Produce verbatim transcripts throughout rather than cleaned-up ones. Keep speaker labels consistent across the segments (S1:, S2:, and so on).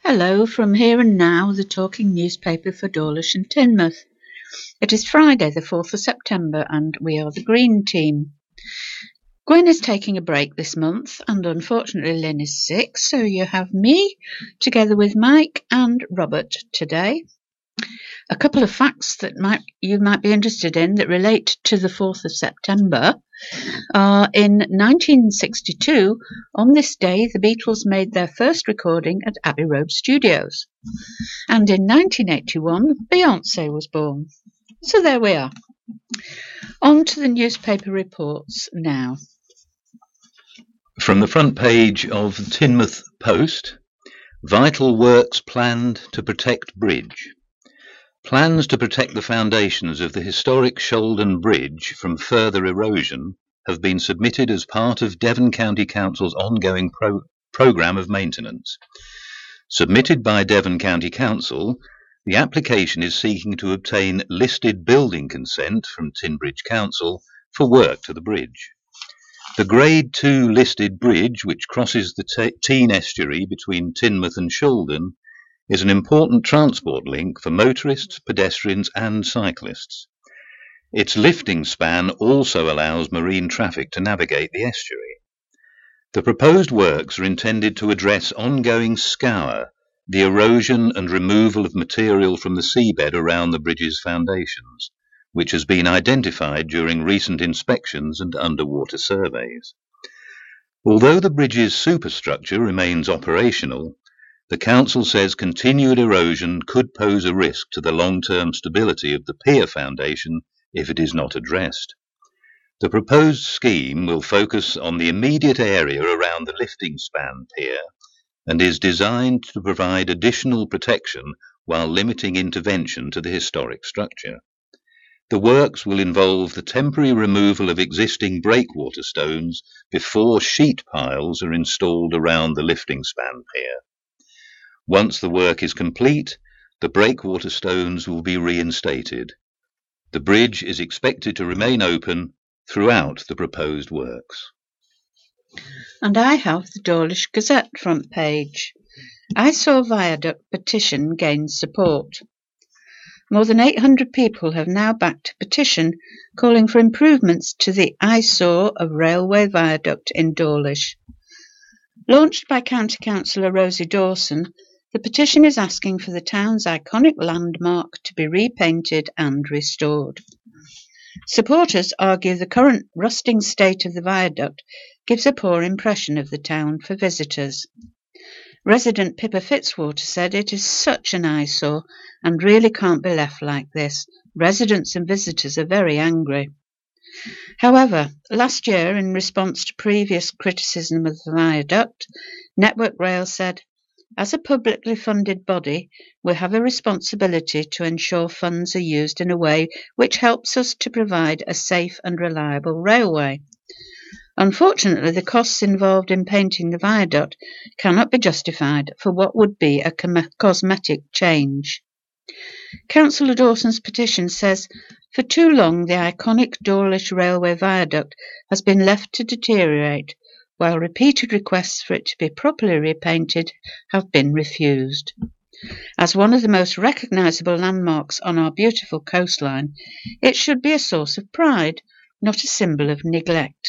S1: Hello from Here and Now, the talking newspaper for Dawlish and Teignmouth. It is Friday the fourth of September and we are the Green Team. Gwen is taking a break this month and unfortunately Lynn is sick, so you have me together with Mike and Robert today. A couple of facts that might you might be interested in that relate to the fourth of September are in nineteen sixty-two, on this day the Beatles made their first recording at Abbey Road Studios. And in nineteen eighty-one, Beyonce was born. So there we are. On to the newspaper reports now.
S2: From the front page of the Teignmouth Post, vital works planned to protect bridge. Plans to protect the foundations of the historic Shoulden Bridge from further erosion have been submitted as part of Devon County Council's ongoing pro- programme of maintenance. Submitted by Devon County Council, the application is seeking to obtain listed building consent from Tinbridge Council for work to the bridge. The Grade two listed bridge, which crosses the Te- Tean estuary between Teignmouth and Shoulden, is an important transport link for motorists, pedestrians and cyclists. Its lifting span also allows marine traffic to navigate the estuary. The proposed works are intended to address ongoing scour, the erosion and removal of material from the seabed around the bridge's foundations, which has been identified during recent inspections and underwater surveys. Although the bridge's superstructure remains operational, the Council says continued erosion could pose a risk to the long-term stability of the pier foundation if it is not addressed. The proposed scheme will focus on the immediate area around the lifting span pier and is designed to provide additional protection while limiting intervention to the historic structure. The works will involve the temporary removal of existing breakwater stones before sheet piles are installed around the lifting span pier. Once the work is complete, the breakwater stones will be reinstated. The bridge is expected to remain open throughout the proposed works.
S1: And I have the Dawlish Gazette front page. Eyesore Viaduct petition gains support. More than eight hundred people have now backed a petition calling for improvements to the eyesore of Railway Viaduct in Dawlish. Launched by County Councillor Rosie Dawson, the petition is asking for the town's iconic landmark to be repainted and restored. Supporters argue the current rusting state of the viaduct gives a poor impression of the town for visitors. Resident Pippa Fitzwater said it is such an eyesore and really can't be left like this. Residents and visitors are very angry. However, last year, in response to previous criticism of the viaduct, Network Rail said, "As a publicly funded body, we have a responsibility to ensure funds are used in a way which helps us to provide a safe and reliable railway. Unfortunately, the costs involved in painting the viaduct cannot be justified for what would be a cosmetic change." Councillor Dawson's petition says, "For too long the iconic Dawlish Railway Viaduct has been left to deteriorate, while repeated requests for it to be properly repainted have been refused. As one of the most recognisable landmarks on our beautiful coastline, it should be a source of pride, not a symbol of neglect."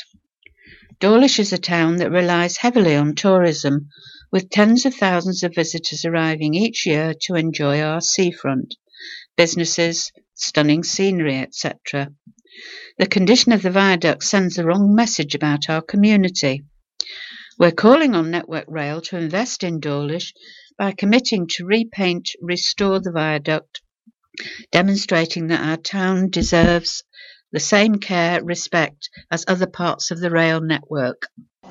S1: Dawlish is a town that relies heavily on tourism, with tens of thousands of visitors arriving each year to enjoy our seafront, businesses, stunning scenery, et cetera. The condition of the viaduct sends the wrong message about our community. We're calling on Network Rail to invest in Dawlish by committing to repaint, restore the viaduct, demonstrating that our town deserves the same care, respect as other parts of the rail network.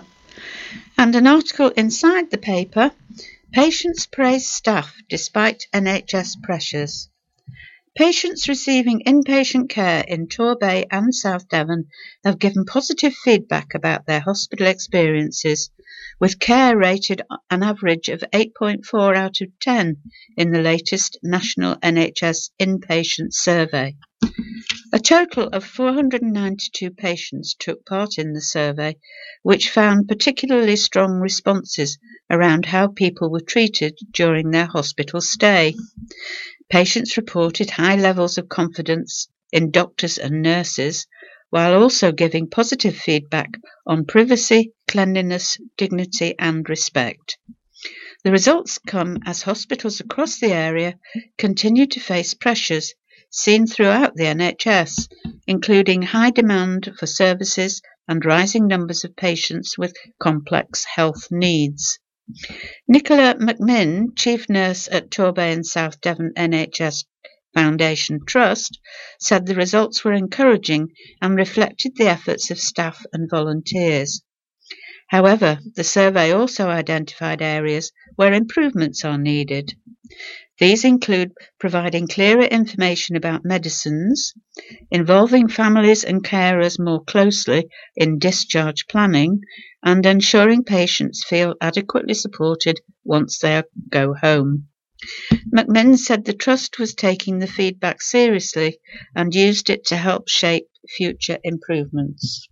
S1: And an article inside the paper, patients praise staff despite N H S pressures. Patients receiving inpatient care in Torbay and South Devon have given positive feedback about their hospital experiences, with care rated an average of eight point four out of ten in the latest National N H S Inpatient Survey. A total of four hundred ninety-two patients took part in the survey, which found particularly strong responses around how people were treated during their hospital stay. Patients reported high levels of confidence in doctors and nurses, while also giving positive feedback on privacy, cleanliness, dignity and respect. The results come as hospitals across the area continue to face pressures seen throughout the N H S, including high demand for services and rising numbers of patients with complex health needs. Nicola McMinn, Chief Nurse at Torbay and South Devon N H S Foundation Trust, said the results were encouraging and reflected the efforts of staff and volunteers. However, the survey also identified areas where improvements are needed. These include providing clearer information about medicines, involving families and carers more closely in discharge planning, and ensuring patients feel adequately supported once they go home. McMinn said the Trust was taking the feedback seriously and used it to help shape future improvements.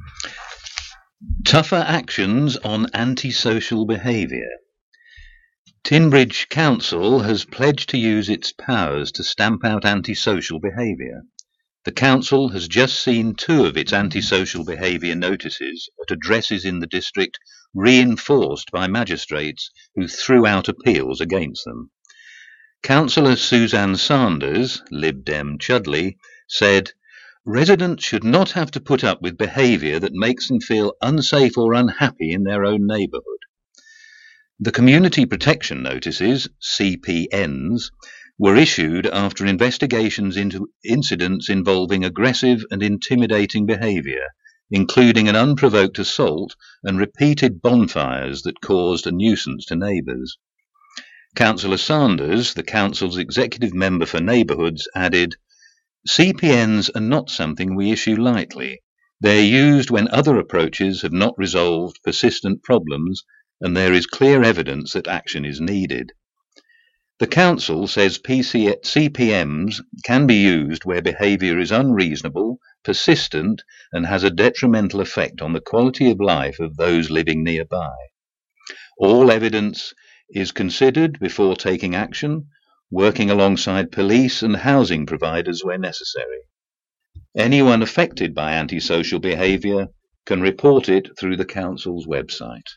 S2: Tougher actions on antisocial behaviour. Tinbridge Council has pledged to use its powers to stamp out antisocial behaviour. The council has just seen two of its antisocial behaviour notices at addresses in the district reinforced by magistrates who threw out appeals against them. Councillor Suzanne Sanders, Lib Dem Chudley, said, "Residents should not have to put up with behaviour that makes them feel unsafe or unhappy in their own neighbourhood." The Community Protection Notices, C P Ns, were issued after investigations into incidents involving aggressive and intimidating behaviour, including an unprovoked assault and repeated bonfires that caused a nuisance to neighbours. Councillor Sanders, the Council's executive member for neighbourhoods, added, "C P Ns are not something we issue lightly. They're used when other approaches have not resolved persistent problems and there is clear evidence that action is needed." The Council says C P Ms can be used where behaviour is unreasonable, persistent, and has a detrimental effect on the quality of life of those living nearby. All evidence is considered before taking action, working alongside police and housing providers where necessary. Anyone affected by antisocial behaviour can report it through the Council's website.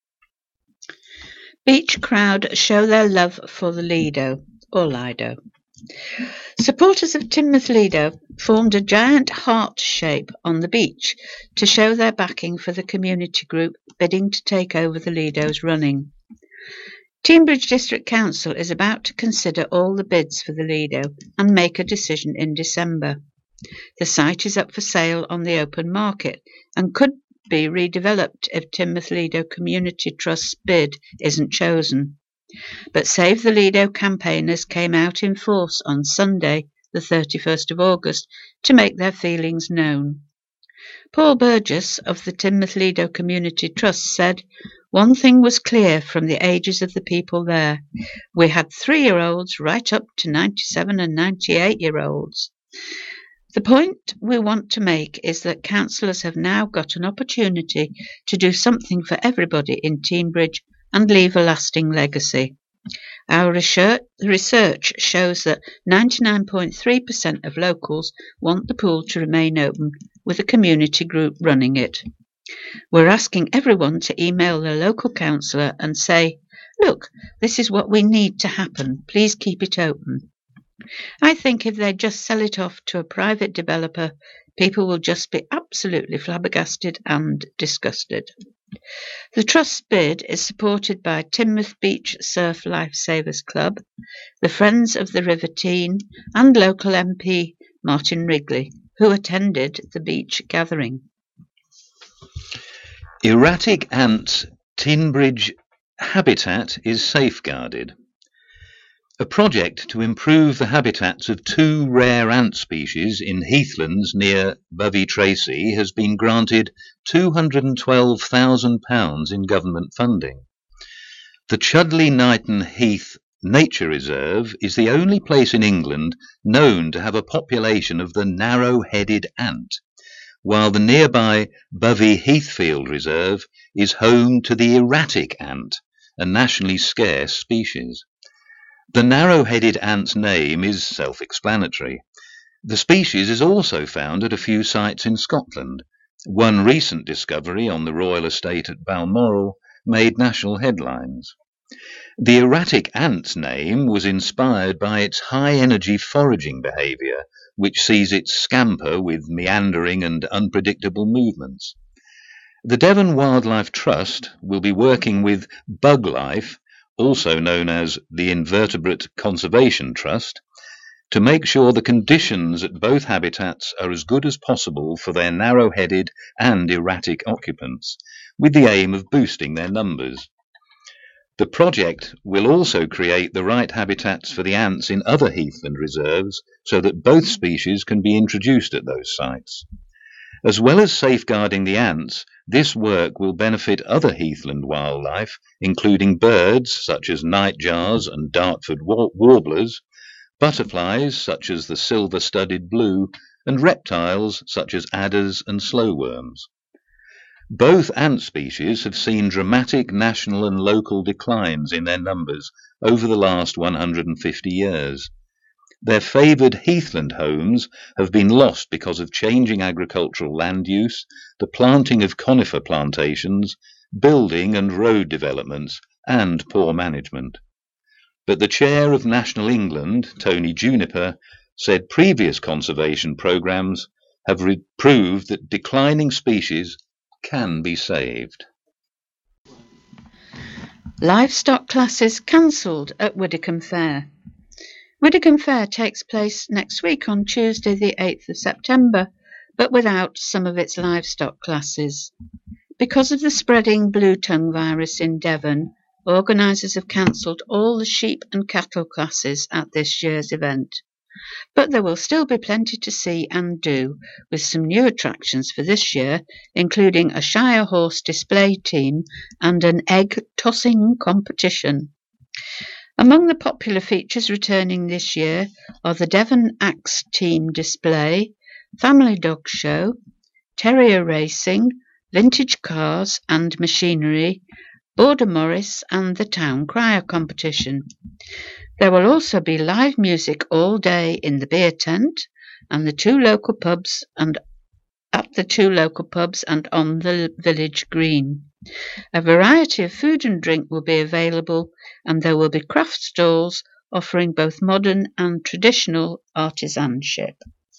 S1: Beach crowd show their love for the Lido, or Lido. Supporters of Teignmouth Lido formed a giant heart shape on the beach to show their backing for the community group bidding to take over the Lido's running. Teignbridge District Council is about to consider all the bids for the Lido and make a decision in December. The site is up for sale on the open market and could be redeveloped if Teignmouth Lido Community Trust's bid isn't chosen. But Save the Lido campaigners came out in force on Sunday, the thirty-first of August, to make their feelings known. Paul Burgess of the Teignmouth Lido Community Trust said, "One thing was clear from the ages of the people there. We had three-year-olds right up to ninety-seven and ninety-eight-year-olds. The point we want to make is that councillors have now got an opportunity to do something for everybody in Teignbridge and leave a lasting legacy. Our research, research shows that ninety-nine point three percent of locals want the pool to remain open with a community group running it. We're asking everyone to email their local councillor and say, 'Look, this is what we need to happen. Please keep it open.' I think if they just sell it off to a private developer, people will just be absolutely flabbergasted and disgusted." The Trust's bid is supported by Teignmouth Beach Surf Lifesavers Club, the Friends of the River Teign, and local M P Martin Wrigley, who attended the beach gathering.
S2: Erratic ants' Tinbridge habitat is safeguarded. A project to improve the habitats of two rare ant species in heathlands near Bovey Tracy has been granted two hundred and twelve thousand pounds in government funding. The Chudley Knighton Heath Nature Reserve is the only place in England known to have a population of the narrow-headed ant, while the nearby Bovey Heathfield Reserve is home to the erratic ant, a nationally scarce species. The narrow-headed ant's name is self-explanatory. The species is also found at a few sites in Scotland. One recent discovery on the royal estate at Balmoral made national headlines. The erratic ant's name was inspired by its high-energy foraging behaviour, which sees it scamper with meandering and unpredictable movements. The Devon Wildlife Trust will be working with BugLife, also known as the Invertebrate Conservation Trust, to make sure the conditions at both habitats are as good as possible for their narrow-headed and erratic occupants, with the aim of boosting their numbers. The project will also create the right habitats for the ants in other heathland reserves so that both species can be introduced at those sites. As well as safeguarding the ants, this work will benefit other heathland wildlife, including birds such as nightjars and Dartford warblers, butterflies such as the silver-studded blue, and reptiles such as adders and slowworms. Both ant species have seen dramatic national and local declines in their numbers over the last one hundred fifty years. Their favoured heathland homes have been lost because of changing agricultural land use, the planting of conifer plantations, building and road developments, and poor management. But the chair of National England, Tony Juniper, said previous conservation programmes have re- proved that declining species can be saved.
S1: Livestock classes cancelled at Widdicombe Fair. Widdicombe Fair takes place next week on Tuesday the eighth of September, but without some of its livestock classes. Because of the spreading blue tongue virus in Devon, organisers have cancelled all the sheep and cattle classes at this year's event. But there will still be plenty to see and do, with some new attractions for this year, including a Shire horse display team and an egg tossing competition. Among the popular features returning this year are the Devon Axe Team display, family dog show, terrier racing, vintage cars and machinery, Border Morris and the Town Crier competition. There will also be live music all day in the beer tent and the two local pubs and at the two local pubs and on the village green. A variety of food and drink will be available, and there will be craft stalls offering both modern and traditional artisanship.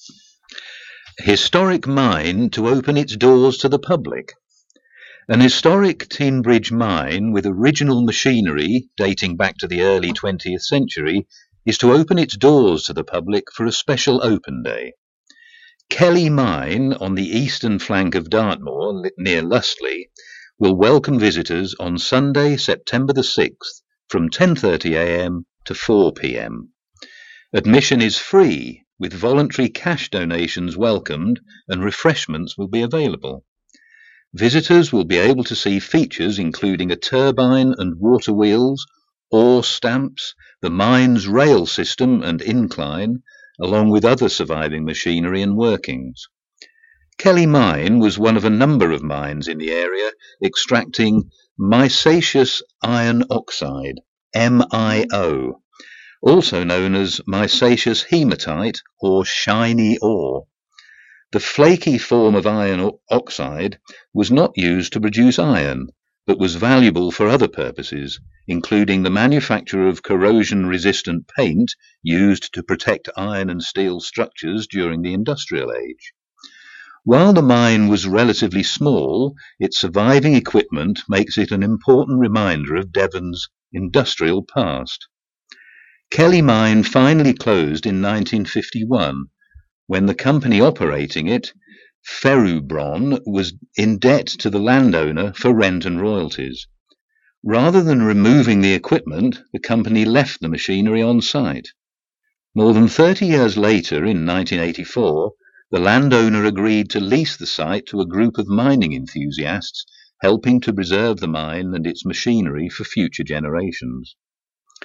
S2: Historic mine to open its doors to the public. An historic Teignbridge mine with original machinery dating back to the early twentieth century is to open its doors to the public for a special open day. Kelly Mine on the eastern flank of Dartmoor, near Lustley, will welcome visitors on Sunday, September the sixth from ten thirty a m to four p m. Admission is free, with voluntary cash donations welcomed, and refreshments will be available. Visitors will be able to see features including a turbine and water wheels, ore stamps, the mine's rail system and incline, along with other surviving machinery and workings. Kelly Mine was one of a number of mines in the area extracting micaceous iron oxide, M I O, also known as micaceous hematite or shiny ore. The flaky form of iron oxide was not used to produce iron, but was valuable for other purposes, including the manufacture of corrosion-resistant paint used to protect iron and steel structures during the industrial age. While the mine was relatively small, its surviving equipment makes it an important reminder of Devon's industrial past. Kelly Mine finally closed in nineteen fifty-one, when the company operating it, Ferubron, was in debt to the landowner for rent and royalties. Rather than removing the equipment, the company left the machinery on site. More than thirty years later, in nineteen eighty-four, the landowner agreed to lease the site to a group of mining enthusiasts, helping to preserve the mine and its machinery for future generations.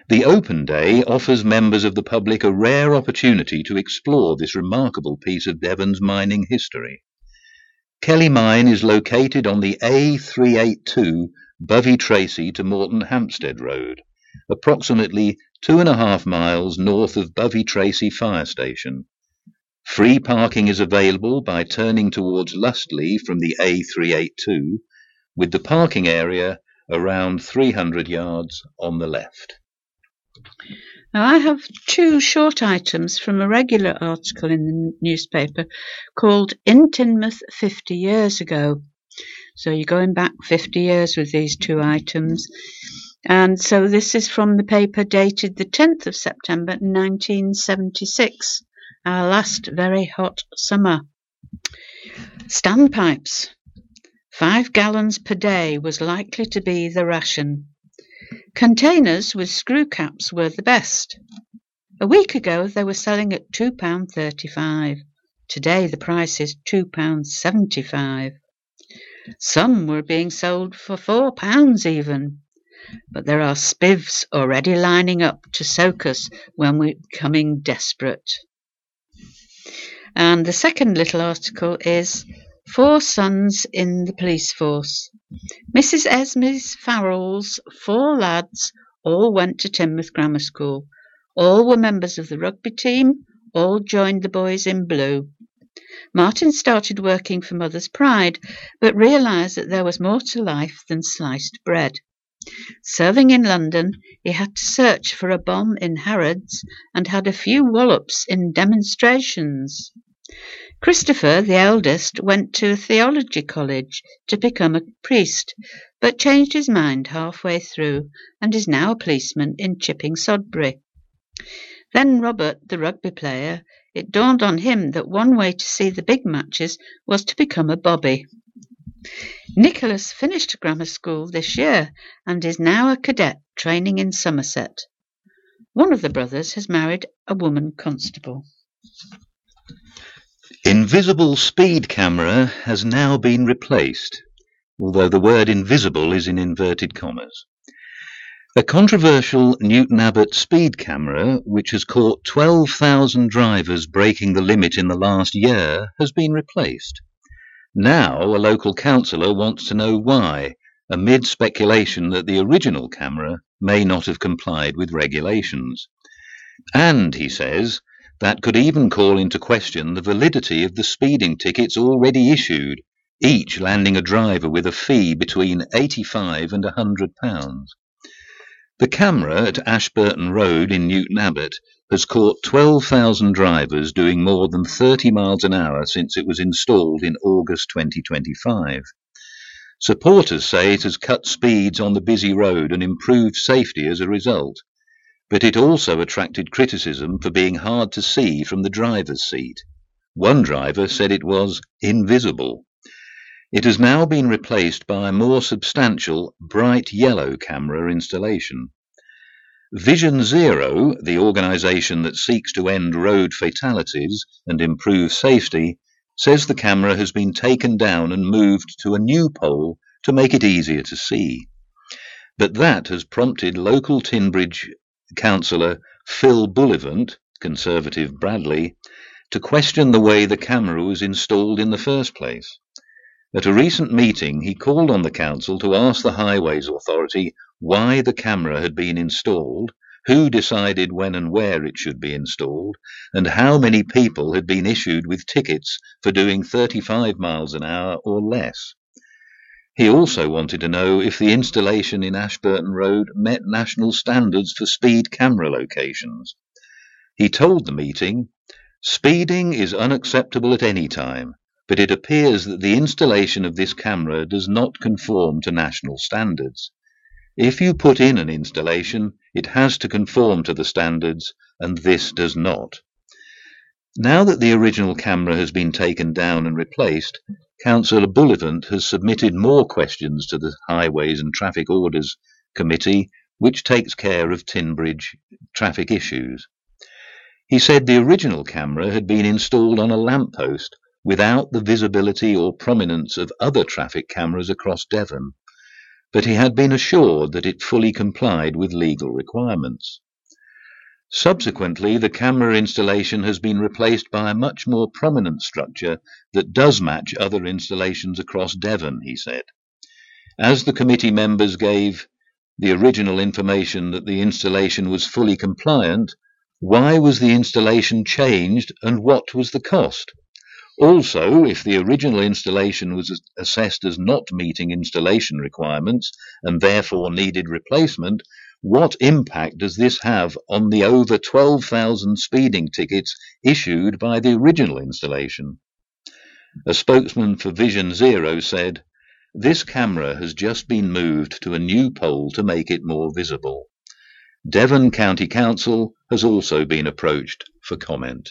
S2: The open day offers members of the public a rare opportunity to explore this remarkable piece of Devon's mining history. Kelly Mine is located on the A three eighty-two Bovey Tracy to Morton Hampstead Road, approximately two and a half miles north of Bovey Tracy Fire Station. Free parking is available by turning towards Lustley from the A three eighty-two, with the parking area around three hundred yards on the left.
S1: Now, I have two short items from a regular article in the newspaper called In Teignmouth fifty years ago. So you're going back fifty years with these two items. And so this is from the paper dated the tenth of September nineteen seventy-six, our last very hot summer. Standpipes. Five gallons per day was likely to be the ration. Containers with screw caps were the best. A week ago they were selling at two pounds thirty-five. Today the price is two pounds seventy-five. Some were being sold for four pounds even. But there are spivs already lining up to soak us when we're becoming desperate. And the second little article is Four Sons in the Police Force. Missus Esme Farrell's four lads all went to Teignmouth Grammar School. All were members of the rugby team, all joined the boys in blue. Martin started working for Mother's Pride, but realised that there was more to life than sliced bread. Serving in London, he had to search for a bomb in Harrods and had a few wallops in demonstrations. Christopher, the eldest, went to a theology college to become a priest, but changed his mind halfway through and is now a policeman in Chipping Sodbury. Then Robert, the rugby player, it dawned on him that one way to see the big matches was to become a bobby. Nicholas finished grammar school this year and is now a cadet training in Somerset. One of the brothers has married a woman constable.
S2: Invisible speed camera has now been replaced, although the word invisible is in inverted commas. A controversial Newton Abbot speed camera, which has caught twelve thousand drivers breaking the limit in the last year, has been replaced. Now a local councillor wants to know why, amid speculation that the original camera may not have complied with regulations. And, he says, that could even call into question the validity of the speeding tickets already issued, each landing a driver with a fee between eighty-five and one hundred pounds. The camera at Ashburton Road in Newton Abbot has caught twelve thousand drivers doing more than thirty miles an hour since it was installed in August twenty twenty-five. Supporters say it has cut speeds on the busy road and improved safety as a result, but it also attracted criticism for being hard to see from the driver's seat. One driver said it was invisible. It has now been replaced by a more substantial, bright yellow camera installation. Vision Zero, the organisation that seeks to end road fatalities and improve safety, says the camera has been taken down and moved to a new pole to make it easier to see. But that has prompted local Tinbridge councillor Phil Bullivant, Conservative Bradley, to question the way the camera was installed in the first place. At a recent meeting, he called on the council to ask the Highways Authority why the camera had been installed, who decided when and where it should be installed, and how many people had been issued with tickets for doing thirty-five miles an hour or less. He also wanted to know if the installation in Ashburton Road met national standards for speed camera locations. He told the meeting, "Speeding is unacceptable at any time, but it appears that the installation of this camera does not conform to national standards. If you put in an installation, it has to conform to the standards, and this does not." Now that the original camera has been taken down and replaced, Councillor Bullivant has submitted more questions to the Highways and Traffic Orders Committee, which takes care of Tinbridge traffic issues. He said the original camera had been installed on a lamppost without the visibility or prominence of other traffic cameras across Devon. but he had been assured that it fully complied with legal requirements. Subsequently, the camera installation has been replaced by a much more prominent structure that does match other installations across Devon, he said. As the committee members gave the original information that the installation was fully compliant, why was the installation changed and what was the cost? Also, if the original installation was assessed as not meeting installation requirements and therefore needed replacement, what impact does this have on the over twelve thousand speeding tickets issued by the original installation? A spokesman for Vision Zero said, "This camera has just been moved to a new pole to make it more visible." Devon County Council has also been approached for comment.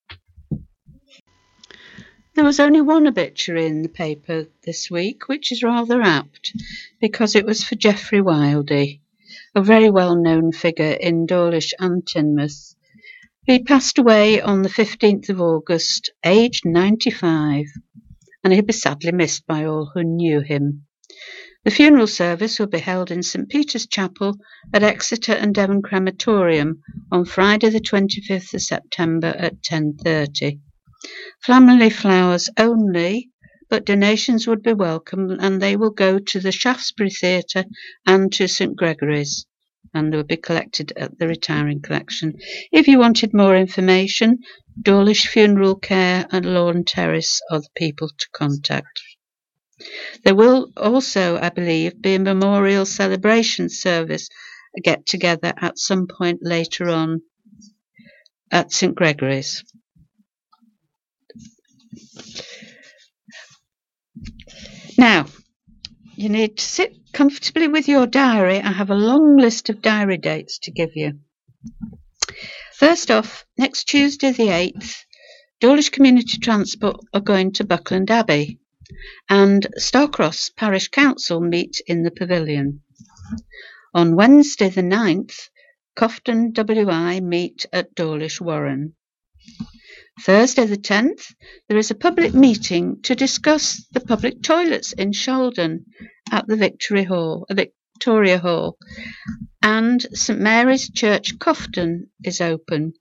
S1: There was only one obituary in the paper this week, which is rather apt, because it was for Geoffrey Wildey, a very well-known figure in Dawlish and Teignmouth. He passed away on the fifteenth of August, aged ninety-five, and he'll be sadly missed by all who knew him. The funeral service will be held in St Peter's Chapel at Exeter and Devon Crematorium on Friday the twenty-fifth of September at ten thirty. Family flowers only, but donations would be welcome, and they will go to the Shaftesbury Theatre and to St Gregory's, and they will be collected at the retiring collection. If you wanted more information, Dawlish Funeral Care and Lawn Terrace are the people to contact. There will also, I believe, be a memorial celebration service, a get-together at some point later on at St Gregory's. Now, you need to sit comfortably with your diary. I have a long list of diary dates to give you. First off, next Tuesday the eighth, Dawlish Community Transport are going to Buckland Abbey, and Starcross Parish Council meet in the pavilion. On Wednesday the ninth, Cofton W I meet at Dawlish Warren. Thursday the tenth, there is a public meeting to discuss the public toilets in Sheldon at the Victory Hall, Victoria Hall, and St Mary's Church Cofton is open.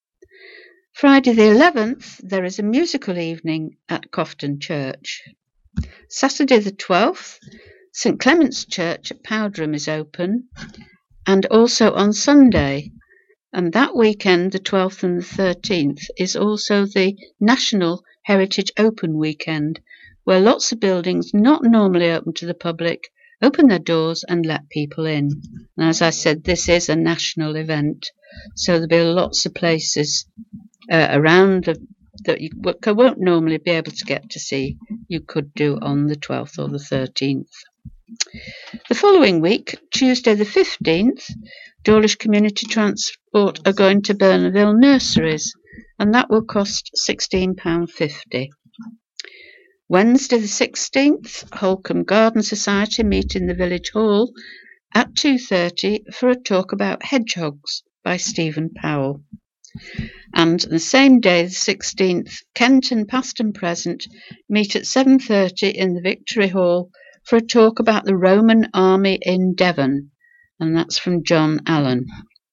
S1: Friday the eleventh, there is a musical evening at Cofton Church. Saturday the twelfth, St Clement's Church at Powderham is open, and also on Sunday. And that weekend, the twelfth and the thirteenth, is also the National Heritage Open Weekend, where lots of buildings not normally open to the public open their doors and let people in. And as I said, this is a national event, so there'll be lots of places uh, around the, that you won't normally be able to get to see. You could do on the twelfth or the thirteenth. The following week, Tuesday the fifteenth, Dawlish Community Transport are going to Burnaville Nurseries, and that will cost sixteen pounds fifty. Wednesday the sixteenth, Holcombe Garden Society meet in the Village Hall at two thirty for a talk about hedgehogs by Stephen Powell. And the same day, the sixteenth, Kenton past and present meet at seven thirty in the Victory Hall for a talk about the Roman army in Devon, and that's from John Allen.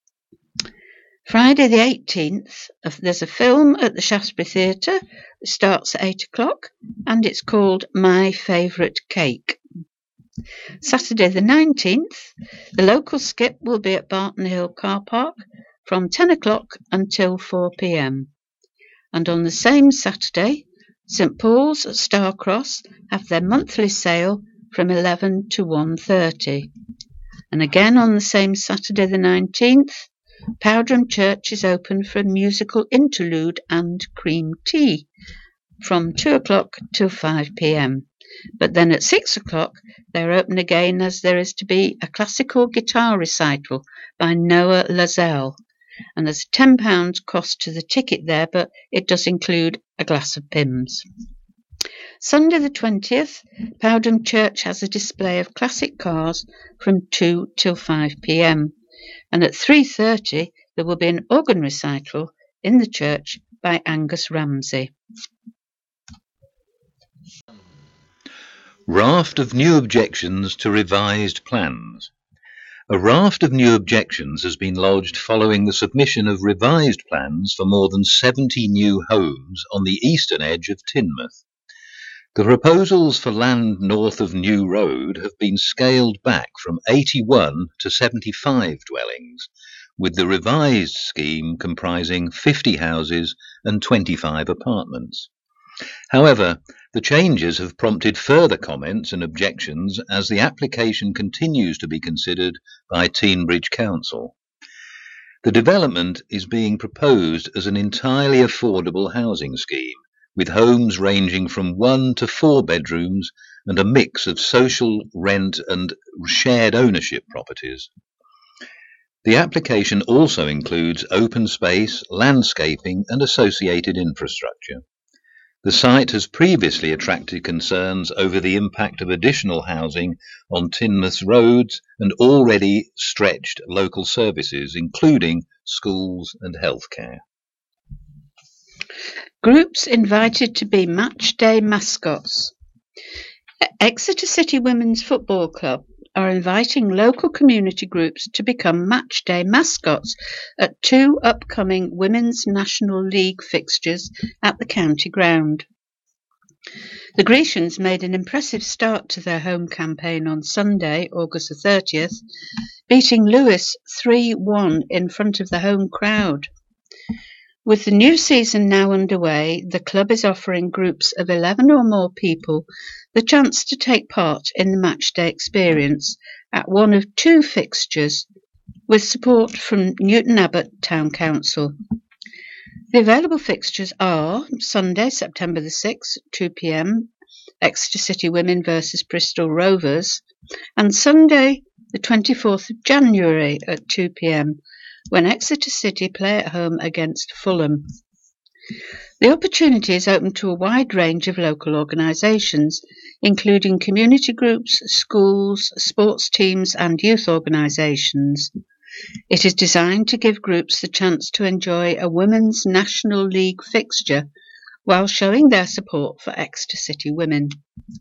S1: Friday the eighteenth, there's a film at the Shaftesbury Theatre. It starts at eight o'clock, and it's called My Favourite Cake. Saturday the nineteenth, the local skip will be at Barton Hill Car Park from ten o'clock until four p m. And on the same Saturday, St Paul's at Starcross have their monthly sale from eleven to one thirty. And again on the same Saturday the nineteenth, Powderham Church is open for a musical interlude and cream tea from two o'clock till five p m. But then at six o'clock they're open again, as there is to be a classical guitar recital by Noah Lazelle. And there's a ten pounds cost to the ticket there, but it does include a glass of Pimm's. Sunday the twentieth, Powderham Church has a display of classic cars from two till five p m. And at three thirty there will be an organ recital in the church by Angus Ramsey.
S2: Raft of new objections to revised plans. A raft of new objections has been lodged following the submission of revised plans for more than seventy new homes on the eastern edge of Teignmouth. The proposals for land north of New Road have been scaled back from eighty-one to seventy-five dwellings, with the revised scheme comprising fifty houses and twenty-five apartments. However, the changes have prompted further comments and objections as the application continues to be considered by Teignbridge Council. The development is being proposed as an entirely affordable housing scheme, with homes ranging from one to four bedrooms and a mix of social, rent and shared ownership properties. The application also includes open space, landscaping and associated infrastructure. The site has previously attracted concerns over the impact of additional housing on Teignmouth's roads and already stretched local services, including schools and healthcare.
S1: Groups invited to be match day mascots. Exeter City Women's Football Club are inviting local community groups to become match day mascots at two upcoming Women's National League fixtures at the county ground. The Grecians made an impressive start to their home campaign on Sunday, August the thirtieth, beating Lewes three one in front of the home crowd. With the new season now underway, the club is offering groups of eleven or more people the chance to take part in the matchday experience at one of two fixtures, with support from Newton Abbot Town Council. The available fixtures are Sunday, September the sixth, two p m, Exeter City Women versus Bristol Rovers, and Sunday, the twenty-fourth of January at two p m, when Exeter City play at home against Fulham. The opportunity is open to a wide range of local organisations, including community groups, schools, sports teams and youth organisations. It is designed to give groups the chance to enjoy a Women's National League fixture while showing their support for Exeter City women.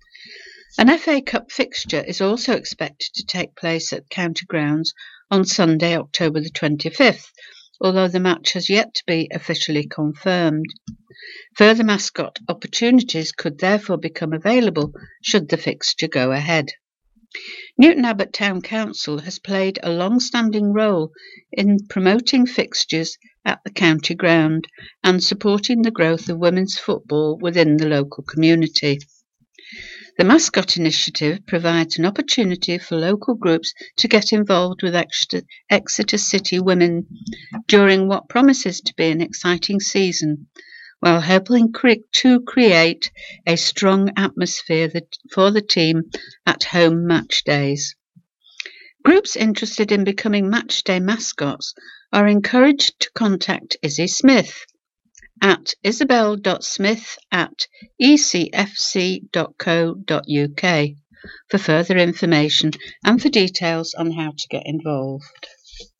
S1: An F A Cup fixture is also expected to take place at County Grounds on Sunday, October the twenty-fifth, although the match has yet to be officially confirmed. Further mascot opportunities could therefore become available should the fixture go ahead. Newton Abbot Town Council has played a long-standing role in promoting fixtures at the county ground and supporting the growth of women's football within the local community. The Mascot Initiative provides an opportunity for local groups to get involved with Exeter City women during what promises to be an exciting season, while helping to create a strong atmosphere for the team at home match days. Groups interested in becoming matchday mascots are encouraged to contact Izzy Smith at isabel dot smith at e c f c dot co dot u k for further information and for details on how to get involved.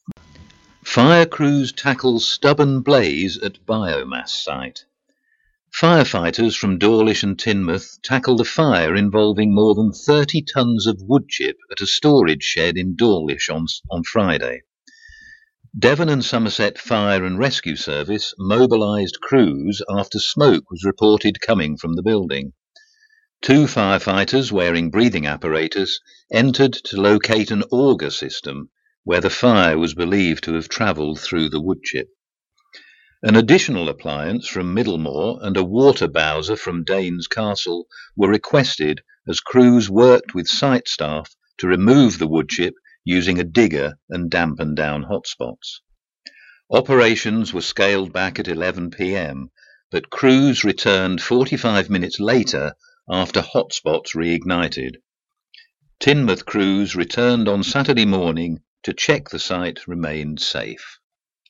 S2: Fire crews tackle stubborn blaze at biomass site. Firefighters from Dawlish and Teignmouth tackled a fire involving more than thirty tons of wood chip at a storage shed in Dawlish on, on Friday. Devon and Somerset Fire and Rescue Service mobilised crews after smoke was reported coming from the building. Two firefighters wearing breathing apparatus entered to locate an auger system where the fire was believed to have travelled through the wood chip. An additional appliance from Middlemore and a water bowser from Danes Castle were requested as crews worked with site staff to remove the wood chip using a digger and dampen down hotspots. Operations were scaled back at eleven p m, but crews returned forty-five minutes later after hotspots reignited. Teignmouth crews returned on Saturday morning to check the site remained safe.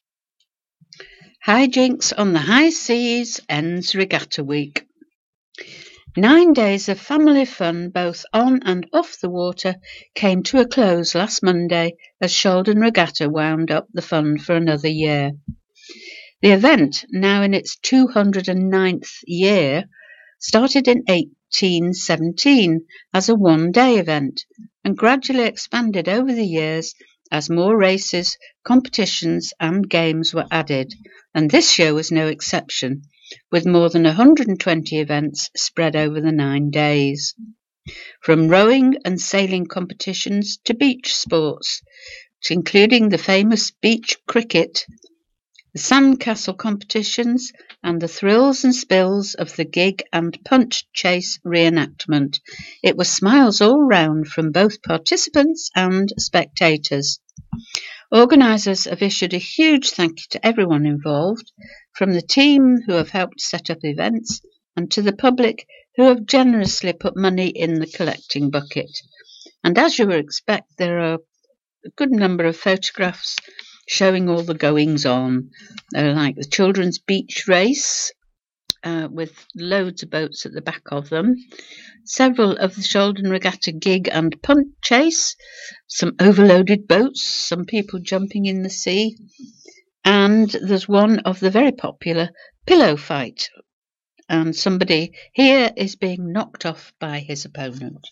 S1: Hijinks on the high seas ends regatta week. Nine days of family fun, both on and off the water, came to a close last Monday as Shaldon Regatta wound up the fun for another year. The event, now in its two hundred ninth year, started in nineteen seventeen as a one-day event and gradually expanded over the years as more races, competitions and games were added, and this year was no exception, with more than one hundred twenty events spread over the nine days. From rowing and sailing competitions to beach sports, including the famous beach cricket, the sandcastle competitions, and the thrills and spills of the gig and punch chase reenactment. It was smiles all round from both participants and spectators. Organisers have issued a huge thank you to everyone involved, from the team who have helped set up events and to the public who have generously put money in the collecting bucket. And as you would expect, there are a good number of photographs showing all the goings-on. They're like the children's beach race uh, with loads of boats at the back of them, several of the Sheldon Regatta gig and punt chase, some overloaded boats, some people jumping in the sea, and there's one of the very popular pillow fight, and somebody here is being knocked off by his opponent.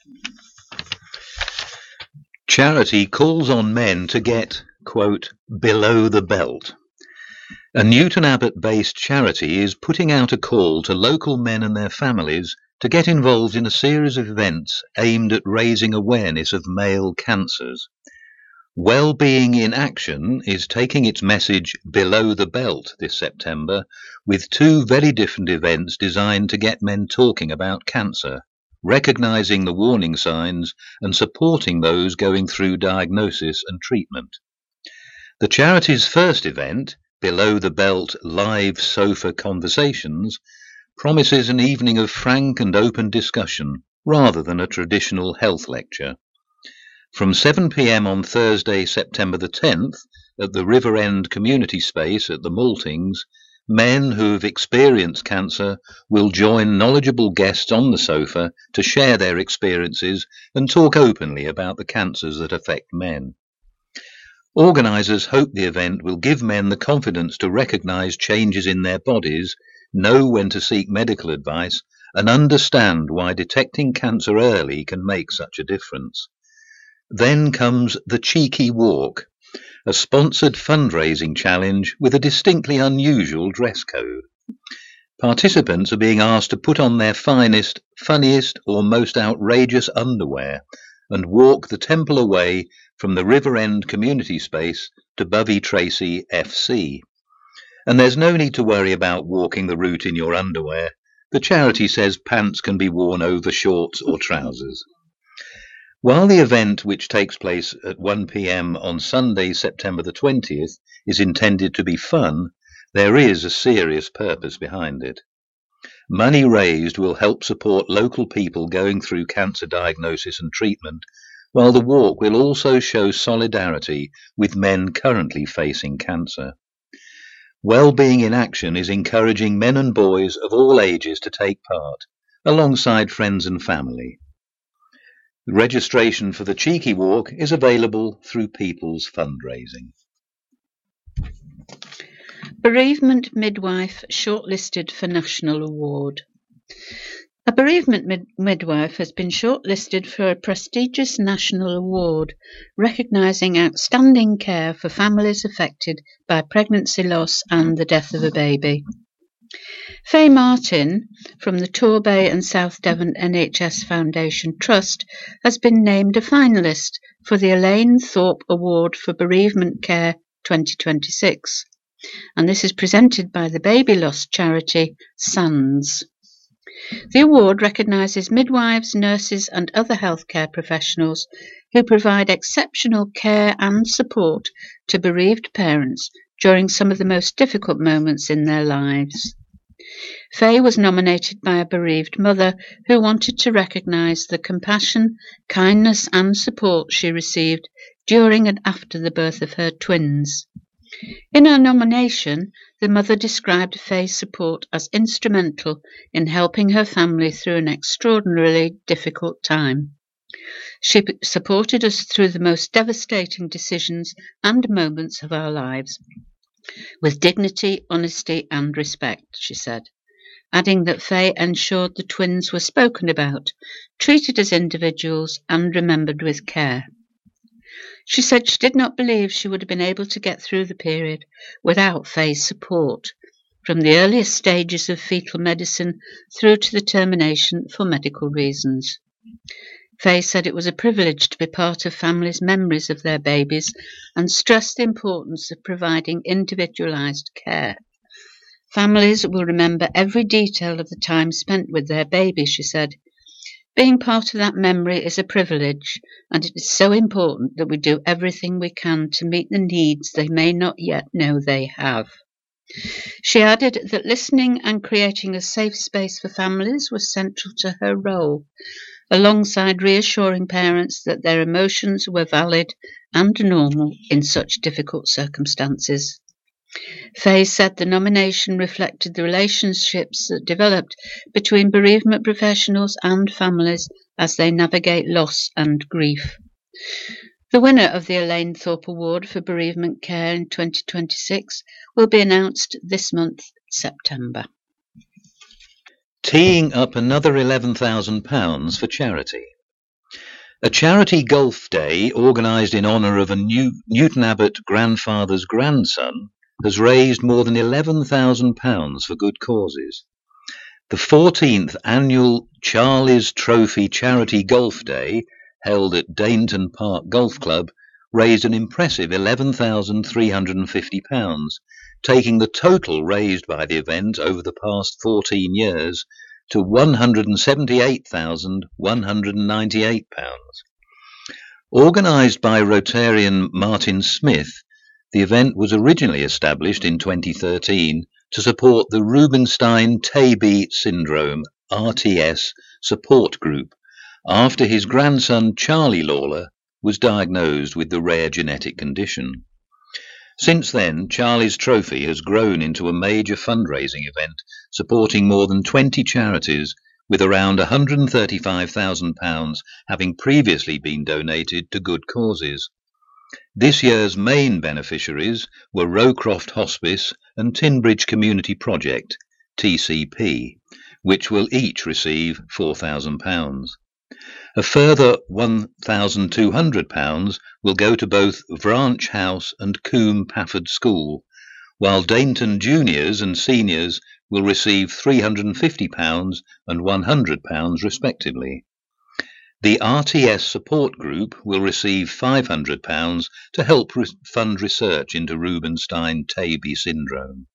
S2: Charity calls on men to get, quote, below the belt. A Newton Abbot-based charity is putting out a call to local men and their families to get involved in a series of events aimed at raising awareness of male cancers. Wellbeing in Action is taking its message below the belt this September with two very different events designed to get men talking about cancer, recognizing the warning signs and supporting those going through diagnosis and treatment. The charity's first event, Below the Belt Live Sofa Conversations, promises an evening of frank and open discussion rather than a traditional health lecture. From seven p m on Thursday, September the tenth, at the River End Community Space at the Maltings, men who have experienced cancer will join knowledgeable guests on the sofa to share their experiences and talk openly about the cancers that affect men. Organisers hope the event will give men the confidence to recognise changes in their bodies, know when to seek medical advice, and understand why detecting cancer early can make such a difference. Then comes the Cheeky Walk, a sponsored fundraising challenge with a distinctly unusual dress code. Participants are being asked to put on their finest, funniest, or most outrageous underwear and walk the temple away from the River End Community Space to Bovey Tracy F C. And there's no need to worry about walking the route in your underwear. The charity says pants can be worn over shorts or trousers. While the event, which takes place at one p m on Sunday, September the twentieth, is intended to be fun, there is a serious purpose behind it. Money raised will help support local people going through cancer diagnosis and treatment, while the walk will also show solidarity with men currently facing cancer. Wellbeing in Action is encouraging men and boys of all ages to take part, alongside friends and family. Registration for the Cheeky Walk is available through People's Fundraising.
S1: Bereavement midwife shortlisted for national award. A bereavement mid- midwife has been shortlisted for a prestigious national award recognising outstanding care for families affected by pregnancy loss and the death of a baby. Faye Martin from the Torbay and South Devon N H S Foundation Trust has been named a finalist for the Elaine Thorpe Award for Bereavement Care twenty twenty-six, and this is presented by the baby loss charity SANDS. The award recognises midwives, nurses and other healthcare professionals who provide exceptional care and support to bereaved parents during some of the most difficult moments in their lives. Faye was nominated by a bereaved mother who wanted to recognise the compassion, kindness and support she received during and after the birth of her twins. In her nomination, the mother described Faye's support as instrumental in helping her family through an extraordinarily difficult time. She supported us through the most devastating decisions and moments of our lives, with dignity, honesty and respect, she said. adding that Faye ensured the twins were spoken about, treated as individuals, and remembered with care. She said she did not believe she would have been able to get through the period without Faye's support, from the earliest stages of fetal medicine through to the termination for medical reasons. Faye said it was a privilege to be part of families' memories of their babies and stressed the importance of providing individualised care. Families will remember every detail of the time spent with their baby, she said. Being part of that memory is a privilege, and it is so important that we do everything we can to meet the needs they may not yet know they have. She added that listening and creating a safe space for families was central to her role, alongside reassuring parents that their emotions were valid and normal in such difficult circumstances. Faye said the nomination reflected the relationships that developed between bereavement professionals and families as they navigate loss and grief. The winner of the Elaine Thorpe Award for Bereavement Care in twenty twenty-six will be announced this month, September.
S2: Teeing up another eleven thousand pounds for charity. A charity golf day organised in honour of a New- Newton Abbot grandfather's grandson has raised more than eleven thousand pounds for good causes. The fourteenth annual Charlie's Trophy Charity Golf Day, held at Dainton Park Golf Club, raised an impressive eleven thousand three hundred fifty pounds, taking the total raised by the event over the past fourteen years to one hundred seventy-eight thousand one hundred ninety-eight pounds. Organised by Rotarian Martin Smith, the event was originally established in twenty thirteen to support the Rubinstein-Taybi Syndrome R T S support group after his grandson Charlie Lawler was diagnosed with the rare genetic condition. Since then, Charlie's Trophy has grown into a major fundraising event supporting more than twenty charities, with around one hundred thirty-five thousand pounds having previously been donated to good causes. This year's main beneficiaries were Rowcroft Hospice and Tinbridge Community Project, T C P, which will each receive four thousand pounds. A further one thousand two hundred pounds will go to both Branch House and Coombe Pafford School, while Dainton juniors and seniors will receive three hundred fifty pounds and one hundred pounds respectively. The R T S support group will receive five hundred pounds to help re- fund research into Rubinstein-Taybi syndrome.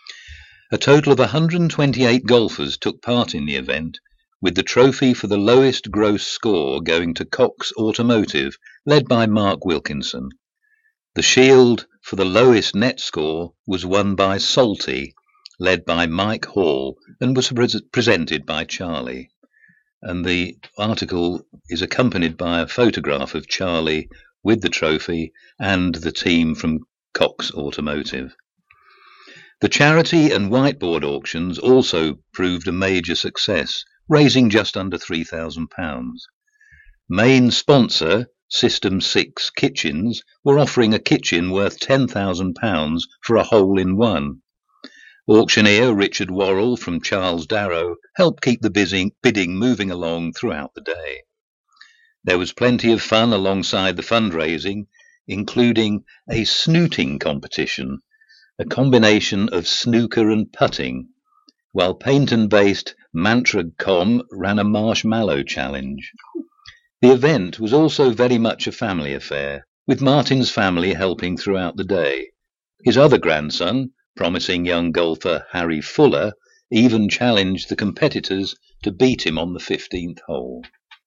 S2: A total of one hundred twenty-eight golfers took part in the event, with the trophy for the lowest gross score going to Cox Automotive, led by Mark Wilkinson. The shield for the lowest net score was won by Salty, led by Mike Hall, and was pre- presented by Charlie. And the article is accompanied by a photograph of Charlie with the trophy and the team from Cox Automotive. The charity and whiteboard auctions also proved a major success, raising just under three thousand pounds. Main sponsor, System six Kitchens, were offering a kitchen worth ten thousand pounds for a hole-in-one. Auctioneer Richard Worrell from Charles Darrow helped keep the bidding moving along throughout the day. There was plenty of fun alongside the fundraising, including a snooting competition, a combination of snooker and putting, while Paynton-based Mantra.com ran a marshmallow challenge. The event was also very much a family affair, with Martin's family helping throughout the day. His other grandson, promising young golfer Harry Fuller, even challenged the competitors to beat him on the fifteenth hole.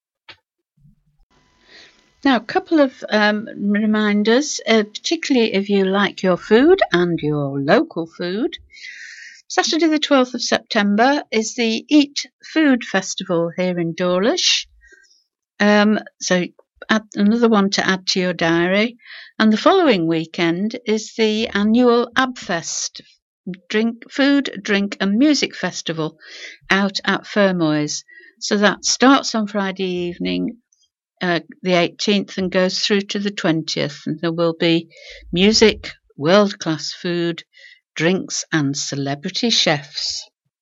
S1: Now, a couple of um, reminders, uh, particularly if you like your food and your local food. Saturday the twelfth of September is the Eat Food Festival here in Dawlish. Um, so add another one to add to your diary. And the following weekend is the annual Abfest, drink, food, drink and music festival out at Fermoys. So that starts on Friday evening, uh, the eighteenth, and goes through to the twentieth. And there will be music, world-class food, drinks and celebrity chefs.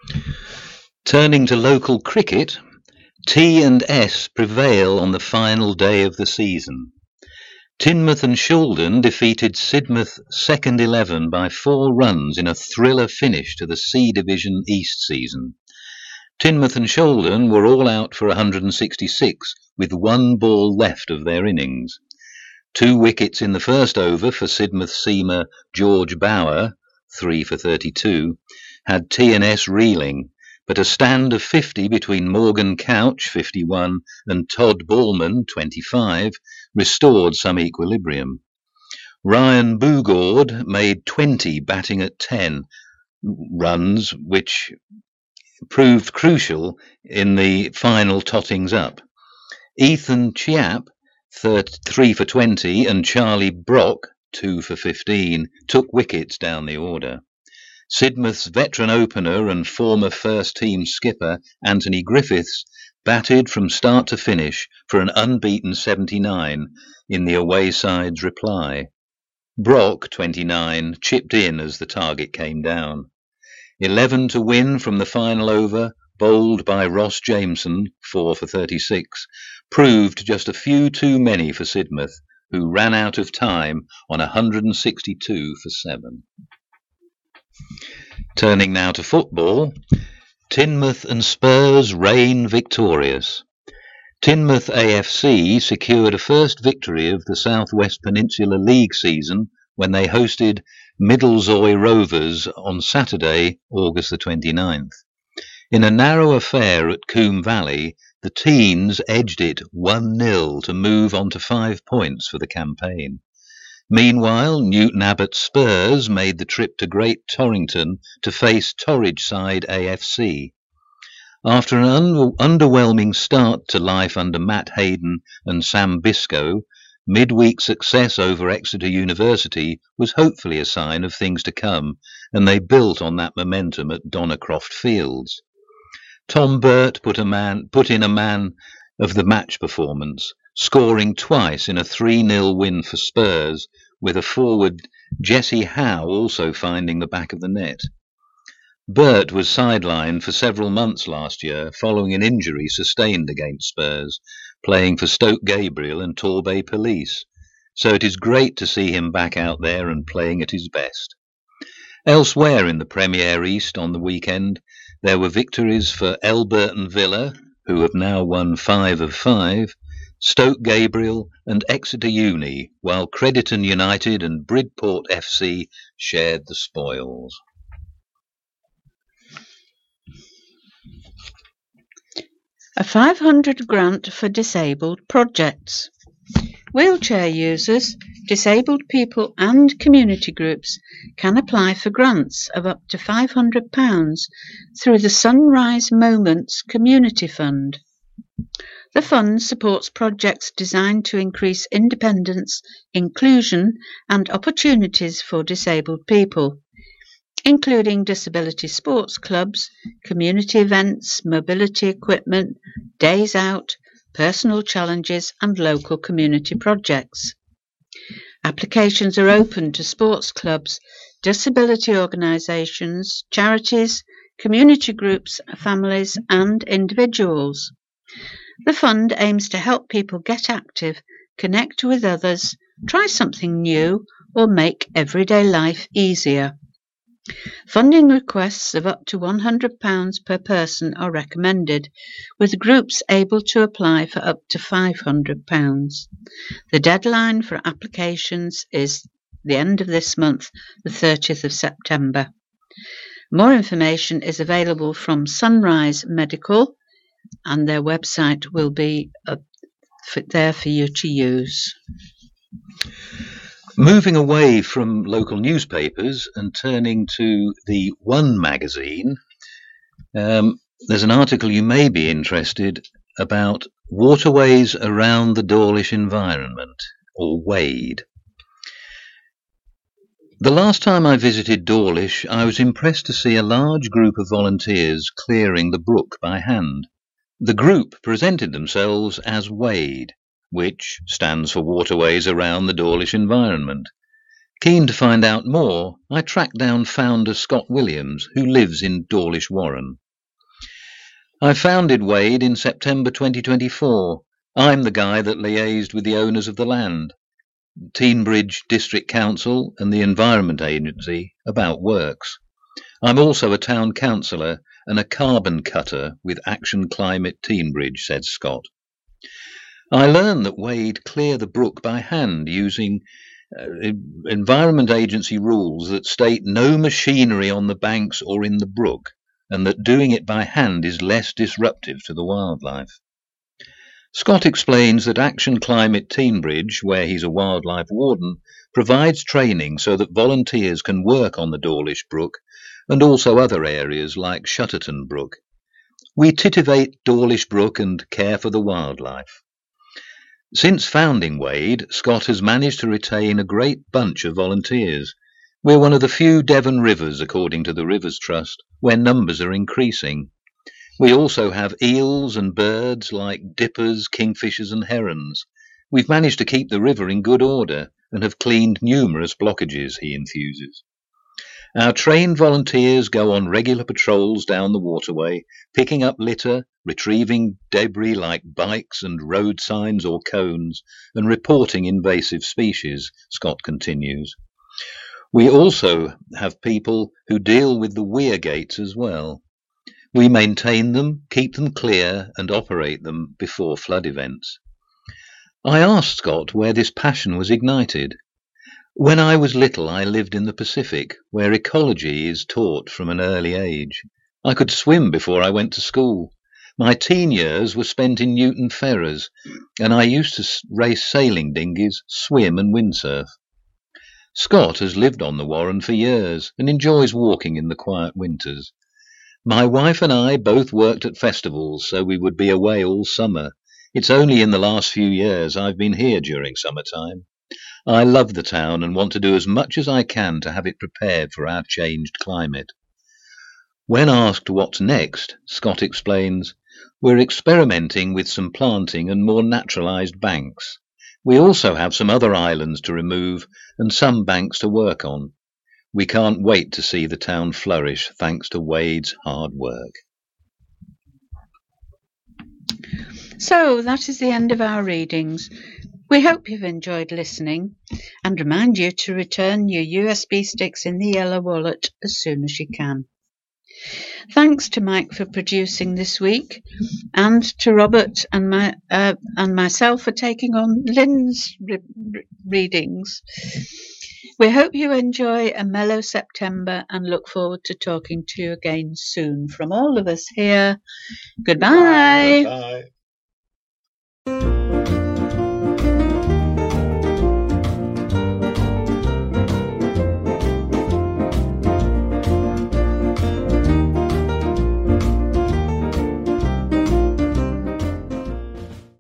S2: Turning to local cricket, T and S prevail on the final day of the season. Teignmouth and Shaldon defeated Sidmouth second eleven by four runs in a thriller finish to the C Division East season. Teignmouth and Shaldon were all out for one hundred sixty-six with one ball left of their innings. Two wickets in the first over for Sidmouth seamer George Bower, three for thirty-two, had T and S reeling, but a stand of fifty between Morgan Couch, fifty-one, and Todd Ballman, twenty-five, restored some equilibrium. Ryan Bougord made twenty, batting at ten runs, which proved crucial in the final tottings up. Ethan Chiap, three for twenty, and Charlie Brock, two for fifteen, took wickets down the order. Sidmouth's veteran opener and former first-team skipper Anthony Griffiths batted from start to finish for an unbeaten seventy-nine in the away side's reply. Brock, twenty-nine, chipped in as the target came down. Eleven to win from the final over, bowled by Ross Jameson, four for thirty-six, proved just a few too many for Sidmouth, who ran out of time on one hundred sixty-two for seven. Turning now to football, Teignmouth and Spurs reign victorious. Teignmouth A F C secured a first victory of the South West Peninsula League season when they hosted Middlezoy Rovers on Saturday, August the twenty-ninth. In a narrow affair at Coombe Valley, the Teens edged it one nil to move on to five points for the campaign. Meanwhile, Newton Abbot Spurs made the trip to Great Torrington to face Torridge side A F C. After an un- underwhelming start to life under Matt Hayden and Sam Biscoe, midweek success over Exeter University was hopefully a sign of things to come, and they built on that momentum at Donnercroft Fields. Tom Burt put, a man, put in a man of the match performance, scoring twice in a three nil win for Spurs, with a forward Jesse Howe also finding the back of the net. Burt was sidelined for several months last year following an injury sustained against Spurs, playing for Stoke Gabriel and Torbay Police, so it is great to see him back out there and playing at his best. Elsewhere in the Premier East on the weekend, there were victories for Elburton Villa, who have now won five of five, Stoke Gabriel and Exeter Uni, while Crediton United and Bridport F C shared the spoils.
S1: A five hundred grant for disabled projects. Wheelchair users, disabled people and community groups can apply for grants of up to five hundred pounds through the Sunrise Moments Community Fund. The fund supports projects designed to increase independence, inclusion and opportunities for disabled people, including disability sports clubs, community events, mobility equipment, days out, personal challenges and local community projects. Applications are open to sports clubs, disability organisations, charities, community groups, families and individuals. The fund aims to help people get active, connect with others, try something new or make everyday life easier. Funding requests of up to one hundred pounds per person are recommended, with groups able to apply for up to five hundred pounds. The deadline for applications is the end of this month, the thirtieth of September. More information is available from Sunrise Medical, and their website will be uh, there for you to use.
S2: Moving away from local newspapers and turning to the One magazine, um, there's an article you may be interested about waterways around the Dawlish environment, or WADE. The last time I visited Dawlish, I was impressed to see a large group of volunteers clearing the brook by hand. The group presented themselves as WADE, which stands for Waterways Around the Dawlish Environment. Keen to find out more, I tracked down founder Scott Williams, who lives in Dawlish Warren. I founded Wade in September twenty twenty-four. I'm the guy that liaised with the owners of the land, Teignbridge District Council and the Environment Agency, about works. I'm also a town councillor and a carbon cutter with Action Climate Teignbridge, said Scott. I learned that Wade clear the brook by hand using uh, Environment Agency rules that state no machinery on the banks or in the brook, and that doing it by hand is less disruptive to the wildlife. Scott explains that Action Climate Teignbridge, where he's a wildlife warden, provides training so that volunteers can work on the Dawlish Brook and also other areas like Shutterton Brook. We titivate Dawlish Brook and care for the wildlife. Since founding Wade, Scott has managed to retain a great bunch of volunteers. We're one of the few Devon rivers, according to the Rivers Trust, where numbers are increasing. We also have eels and birds like dippers, kingfishers and herons. We've managed to keep the river in good order and have cleaned numerous blockages, he enthuses. Our trained volunteers go on regular patrols down the waterway, picking up litter, retrieving debris like bikes and road signs or cones, and reporting invasive species, Scott continues. We also have people who deal with the weir gates as well. We maintain them, keep them clear, and operate them before flood events. I asked Scott where this passion was ignited. When I was little, I lived in the Pacific, where ecology is taught from an early age. I could swim before I went to school. My teen years were spent in Newton Ferrers, and I used to race sailing dinghies, swim and windsurf. Scott has lived on the Warren for years and enjoys walking in the quiet winters. My wife and I both worked at festivals, so we would be away all summer. It's only in the last few years I've been here during summertime. I love the town and want to do as much as I can to have it prepared for our changed climate. When asked what's next, Scott explains, we're experimenting with some planting and more naturalized banks. We also have some other islands to remove and some banks to work on. We can't wait to see the town flourish thanks to Wade's hard work.
S1: So that is the end of our readings. We hope you've enjoyed listening and remind you to return your U S B sticks in the yellow wallet as soon as you can. Thanks to Mike for producing this week, and to Robert and my uh, and myself for taking on Lynn's re- re- readings. We hope you enjoy a mellow September and look forward to talking to you again soon. From all of us here, goodbye.
S2: Bye. Bye.